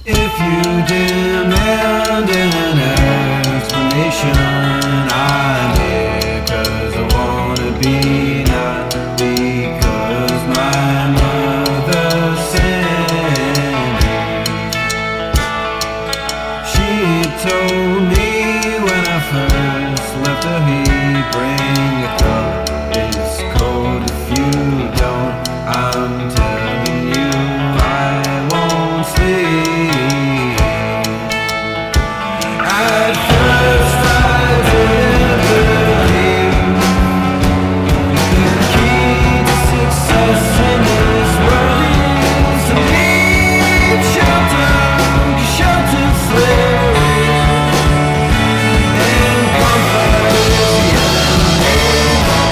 If you demand an explanation, I'm here 'cause I wanna be, not because my mother sent me. She told me when I first left her, he'd bring a cup. It's cold if you don't. I'm telling you, I won't sleep. At first I didn't believe the key to success in this world is to need shelter, shelter slavery, and comfort is the enemy.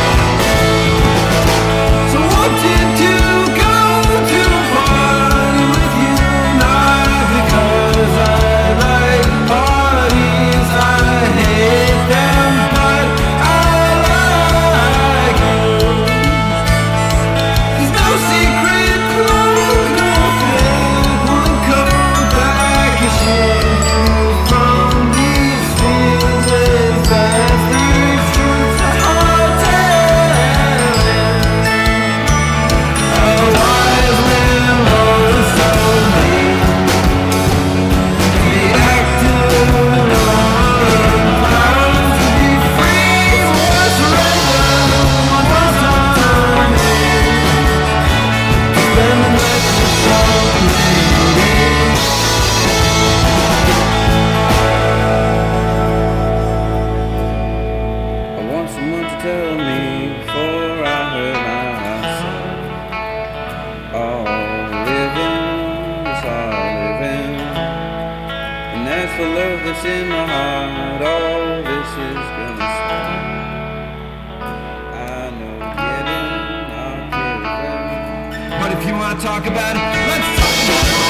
So wanted to go to a party with you, not because I like parties, I hate them, but I like you. There's no secret code, no fake one code that can shield you from these feelings. That's these truths are hard telling. A wise man once told me, be active and unbound, to be free or surrender. One was done. Spend the night with somebody. I want someone to tell me before I hurt myself. All living is all living, and as for love that's in my heart, all this is gonna stop. I know getting not giving. But if you wanna talk about it, let's talk about it.